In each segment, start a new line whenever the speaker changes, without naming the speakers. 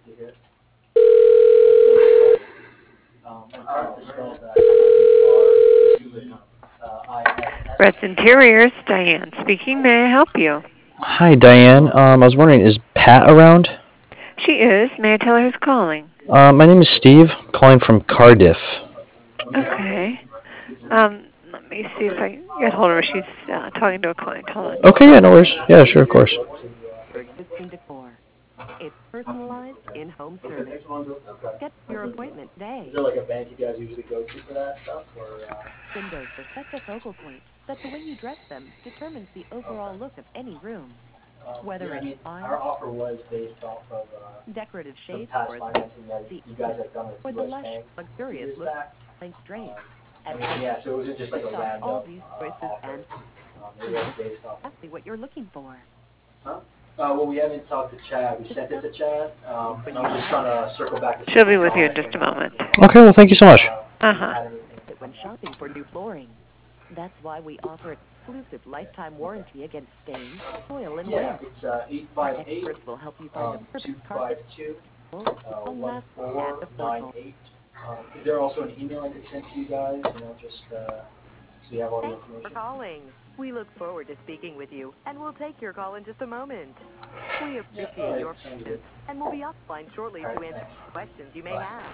Brett's Interiors, Diane speaking. May I help you?
Hi, Diane. I was wondering, is Pat around?
She is. May I tell her who's calling?
My name is Steve, calling from Cardiff.
Okay. Let me see if I can get hold of her. She's talking to a client. Hold on.
Okay, yeah, no worries. Yeah, sure, of course.
For existing decor. It's personalized in-home service. Get your appointment today.
Is there like a bank you guys usually go to for that stuff? Or,
Windows are such a focal point that the way you dress them determines the overall look of any room. Whether it's fine,
our offer was based off of
decorative
some
shades,
past
or
financing that you guys have done
or
with
the
US
lush,
Bank
luxurious
years
look
back.
thanks drapes.
Yeah, so it wasn't just like a random
all these choices
offer.
and
It was based off.
exactly what you're looking for.
Huh? Well, we haven't talked to Chad. We sent it to Chad, and I was just trying to circle back to.
She'll be with you in just a moment.
Okay, well, thank you so much.
Uh-huh.
When shopping for new flooring, that's why we offer exclusive lifetime warranty against stains, soil, and
Yeah,
wind.
it's 858
Experts will help you find the perfect carpet
252
will last at affordable.
1498. Is there also an email I could send to you guys? Just so you have all the
Thanks for
information.
calling. We look forward to speaking with you, and we'll take your call in just a moment. We appreciate your patience, and we'll be offline shortly to answer questions you may have.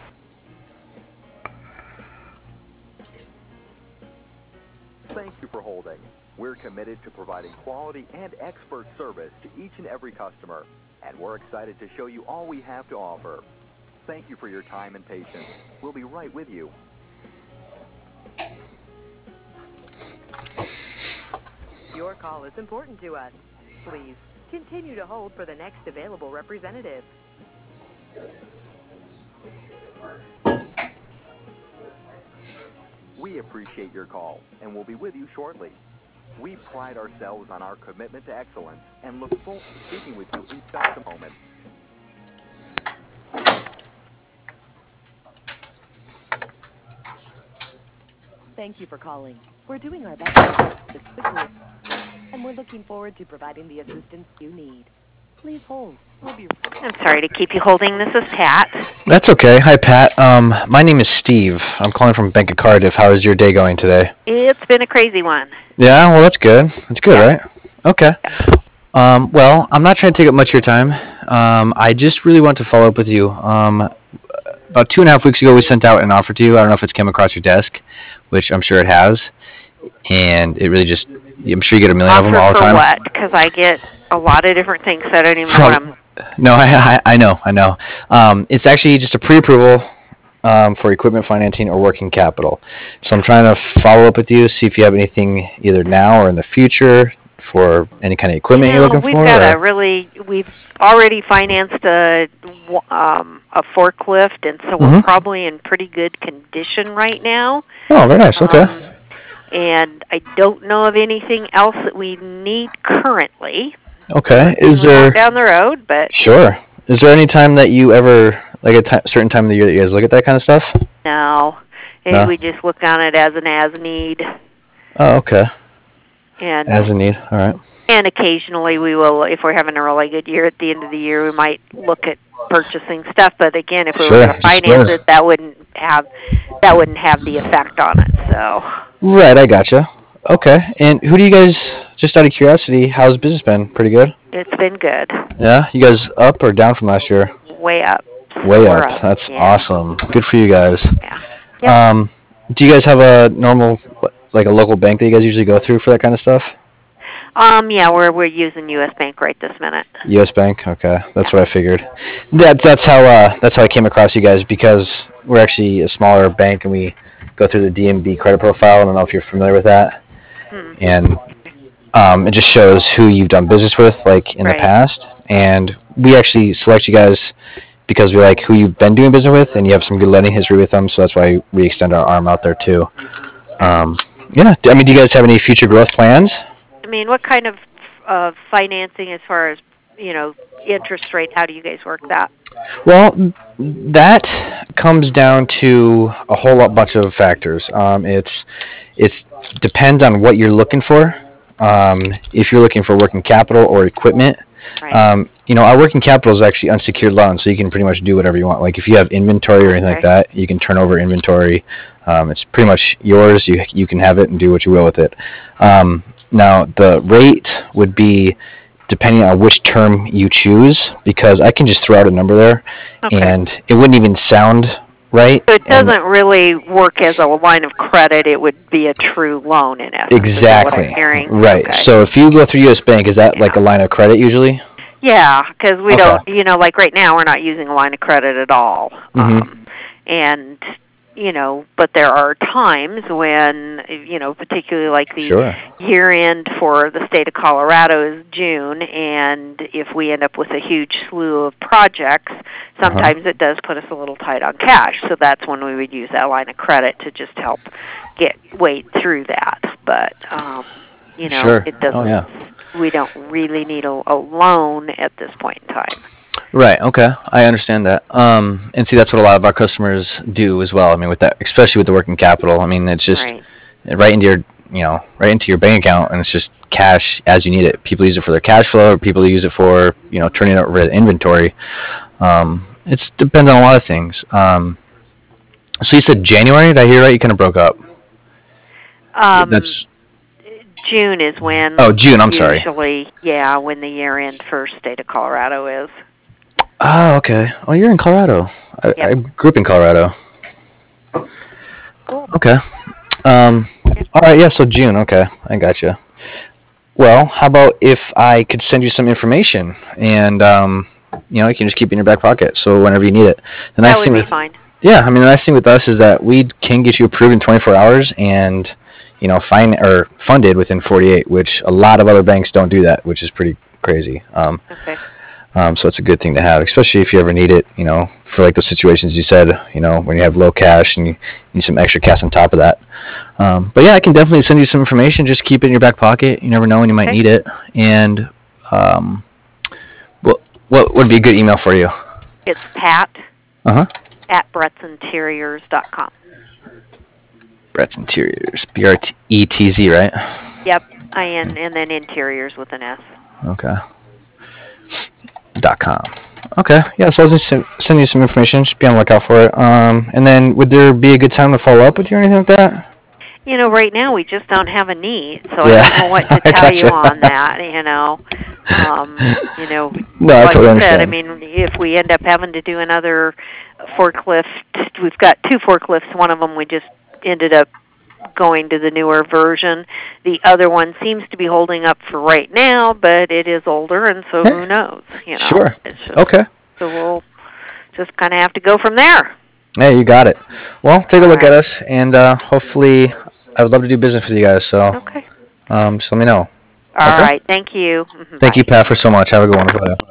Thank you for holding. We're committed to providing quality and expert service to each and every customer, and we're excited to show you all we have to offer. Thank you for your time and patience. We'll be right with you.
Your call is important to us. Please continue to hold for the next available representative.
We appreciate your call, and we'll be with you shortly. We pride ourselves on our commitment to excellence and look forward to speaking with you in just a moment.
Thank you for calling. We're doing our best as quickly as possible, and we're looking forward to providing the assistance you need. Please hold. We'll be
I'm sorry to keep you holding. This is Pat.
That's okay. Hi, Pat. My name is Steve. I'm calling from Bank of Cardiff. How is your day going today?
It's been a crazy one.
Yeah, well, that's good. That's good, right? Okay. Well, I'm not trying to take up much of your time. I just really want to follow up with you. About 2.5 weeks ago, we sent out an offer to you. I don't know if it's came across your desk, which I'm sure it has. And it really just, I'm sure you get a million of them all the time.
Offer for what? Because I get a lot of different things, so I don't even know what I'm...
No, I know. It's actually just a pre-approval for equipment financing or working capital. So I'm trying to follow up with you, see if you have anything either now or in the future for any kind of equipment you're looking for.
We've already financed a forklift, and so we're probably in pretty good condition right now.
Oh, very nice. Okay.
And I don't know of anything else that we need currently.
Okay. Is there
down the road, but
sure. Is there any time that you ever like certain time of the year that you guys look at that kind of stuff?
No. We just look on it as an as need.
Oh, okay.
And
as a need. All right.
And occasionally we will, if we're having a really good year at the end of the year, we might look at purchasing stuff. But again, if we were going to finance it, that wouldn't have the effect on it. So.
Right, I gotcha. Okay. And who do you guys? Just out of curiosity, how's business been? Pretty good?
It's been good.
Yeah? You guys up or down from last year?
Way up.
Way up. That's awesome. Good for you guys.
Yeah. Yep.
Do you guys have a normal, like a local bank that you guys usually go through for that kind of stuff?
Yeah, we're using US Bank right this minute.
US Bank? Okay. That's what I figured. That's how I came across you guys, because we're actually a smaller bank and we go through the DMB credit profile. I don't know if you're familiar with that. And it just shows who you've done business with, like, in the past. And we actually select you guys because we like who you've been doing business with, and you have some good lending history with them, so that's why we extend our arm out there, too. Yeah. I mean, do you guys have any future growth plans?
I mean, what kind of financing as far as, interest rate, how do you guys work that?
Well, that comes down to a whole bunch of factors. It depends on what you're looking for. If you're looking for working capital or equipment,
Right.
Our working capital is actually unsecured loan, so you can pretty much do whatever you want. Like if you have inventory or anything like that, you can turn over inventory. It's pretty much yours. You can have it and do what you will with it. Now the rate would be depending on which term you choose, because I can just throw out a number there, and it wouldn't even sound right.
So it doesn't really work as a line of credit. It would be a true loan in essence.
Exactly.
Is what I'm hearing.
Right.
Okay.
So if you go through U.S. Bank, is that like a line of credit usually?
Yeah, because we don't, like right now we're not using a line of credit at all. And, but there are times when, particularly like the year end for the state of Colorado is June, and if we end up with a huge slew of projects, sometimes it does put us a little tight on cash. So that's when we would use that line of credit to just help wade through that. But, it doesn't. We don't really need a loan at this point in time.
Right. Okay. I understand that. And see, that's what a lot of our customers do as well. I mean, with that, especially with the working capital. I mean, it's just right into your bank account, and it's just cash as you need it. People use it for their cash flow, or people use it for turning it over to inventory. It depends on a lot of things. So you said January? Did I hear right? You kind of broke up. That's
June is when.
Oh, June. I'm sorry.
Usually, when the year end for state of Colorado is.
Oh, okay. Oh, you're in Colorado. I grew up in Colorado.
Cool.
Okay. All right. Yeah. So June. Okay. I got you. Well, how about if I could send you some information, and you can just keep it in your back pocket, so whenever you need it.
That would be fine.
Yeah. I mean, the nice thing with us is that we can get you approved in 24 hours, and funded within 48, which a lot of other banks don't do that, which is pretty crazy. So it's a good thing to have, especially if you ever need it, for like those situations you said, when you have low cash and you need some extra cash on top of that. But yeah, I can definitely send you some information. Just keep it in your back pocket. You never know when you might need it. And what would be a good email for you?
It's Pat at brettsinteriors.com.
Brett's Interiors, BRETZ, right?
Yep, IN and then interiors with an S.
Okay. .com. Okay, yeah. So I'll just send you some information. Just be on the lookout for it. And then would there be a good time to follow up with you or anything like that?
Right now we just don't have a need, so I don't know what to tell you on that.
No,
like
I totally
I
understand.
said, I mean, if we end up having to do another forklift, we've got 2 forklifts. One of them we just ended up going to the newer version. The other one seems to be holding up for right now, but it is older, and so who knows?
Sure. Okay.
So we'll just kind of have to go from there.
Hey, you got it. Well, take a look at us, and hopefully, I would love to do business with you guys. So, just let me know.
All right. Thank you.
Thank you, Pat, for so much. Have a good one. Bye.